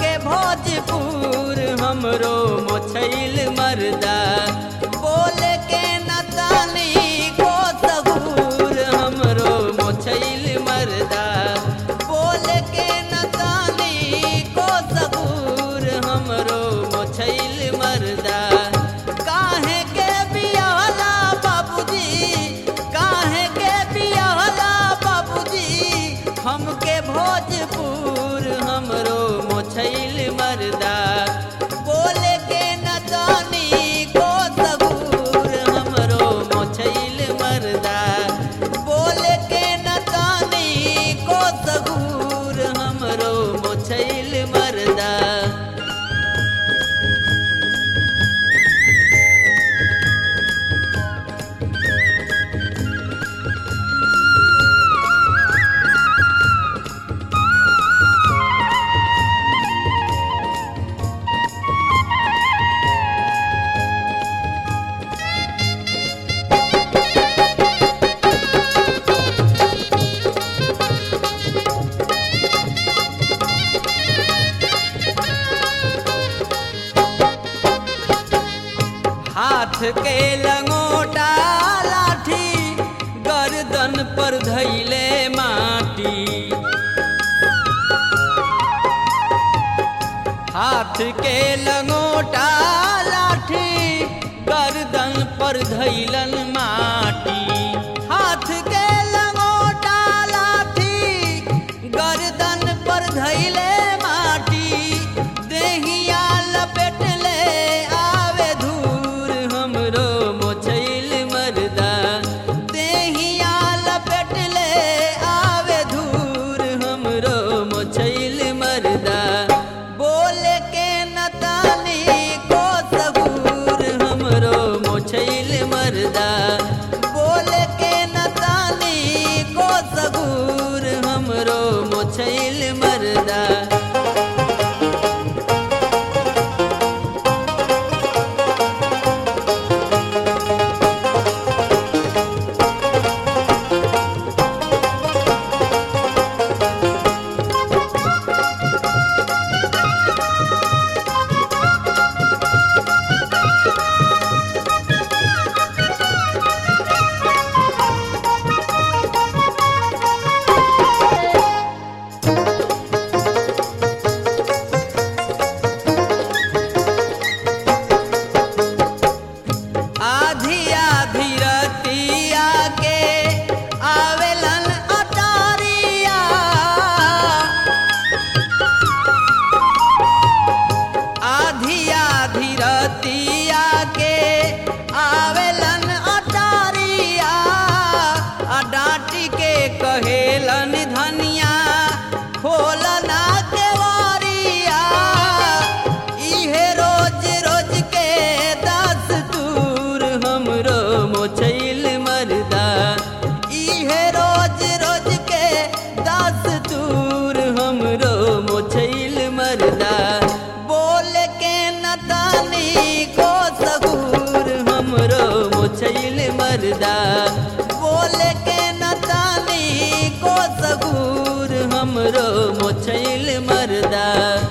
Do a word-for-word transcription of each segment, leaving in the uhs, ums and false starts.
हमके भोजपुर हमरो मोछैल मर्दा बोले के न तानी को सबूर हमरो मोछैल मर्दा बोले के न तानी को सबूर हमरो मोछैल मर्दा काहे के बियाहला बाबूजी काहे के बियाहला बाबूजी हमके भोजपुर हमरो मोछैल मर्दा बोले के न जानी को सबूर हमरो मोछैल मर्दा बोले के न जानी को सबूर हमरो मोछैल मर्दा हाथ के लंगोटा लाठी गर्दन पर धैले माटी हाथ के लंगोटा लाठी गर्दन पर धैलन माटी हाथ के लंगोटा लाठी गर्दन पर धैले माटी देहिया लपेट ले आवे धूर हमरो मोछैल मर्दा देहिया लपेट ले आवे धूर हमरो मोछैल मर्दा बोले के न तानी को सबूर हमरो मोछैल मर्दा बोले के न तानी को सबूर हमरो मोछैल मर्दा आधी आधी रतिया के आवेलन अटारिया आधी आधी रतिया के आवेलन अटारिया आ डांटी के कहेलन धनिया खोलना केवारिया इहे रोज रोज के दस दूर हमरो मोछैल मर्दा इहे रोज रोज के दस दूर हमरो मोछैल मर्दा बोले के न तानी को सबूर हमरो मोछैल मर्दा बोले के न तानी को सबूर हमरो मोछैल मर्दा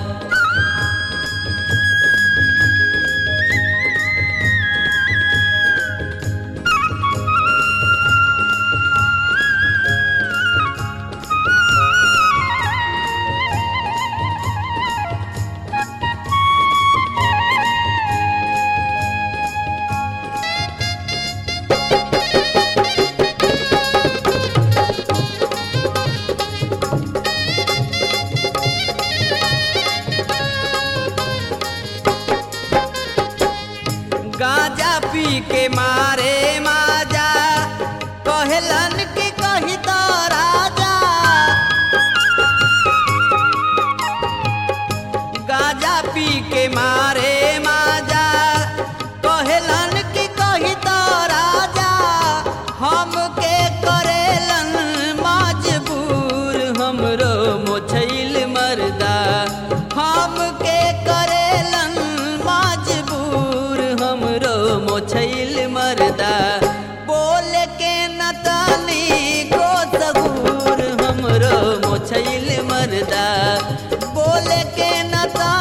गांजा पी के मारे माजा कहलन कि कही तो राजा गांजा पी के मारे माजा कहलन कि कही तो राजा हमके करेलन मजबूर हमरो मोछैल मर्दा हमके करेलन मजबूर हमरो मोछैल मर्दा बोले के न तानी को सबूर हमरो मोछैल मर्दा बोले के न तानी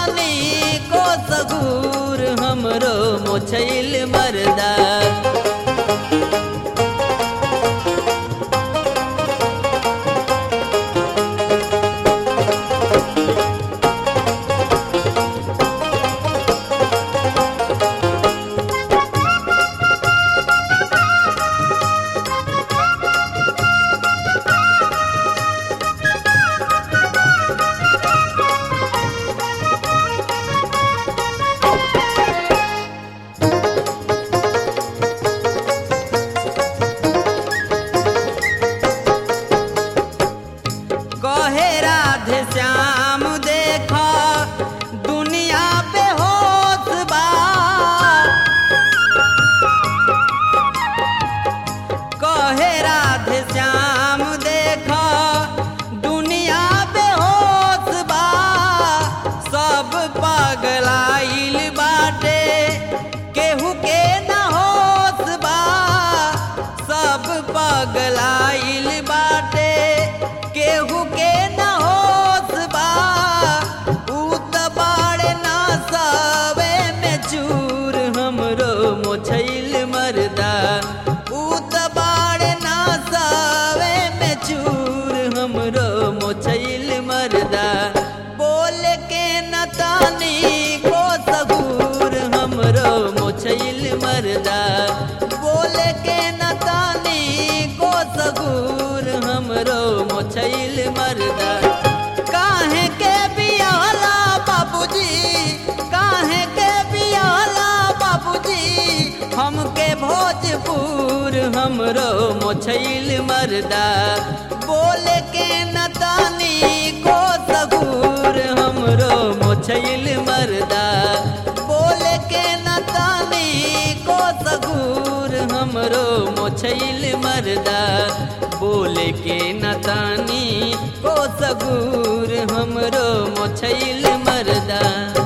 पगलाइल बाटे केहू के न होश बा सब पगलाइल बाटे केहू के न होश बा ऊ त बाड़े ना सवे में चूर हमरो मोछैल मरदा ऊ त बाड़े ना सवे में चूर हमरो मोछैल मरदा बोल के न तानी को सगूर हमरो मोछैल मरदा बोल के न तानी को सगूर हमरो मोछैल मरदा काहे के बियाला बाबूजी काहे के बियाला बाबूजी हमके भोजपुर हमरो मोछैल मरदा बोल के न तानी को सगूर हमरो मोछैल मरदा बोल के न तानी को सगूर हमरो मोछैल मरदा बोल के न तानी को सगूर हमरो मोछैल मरदा।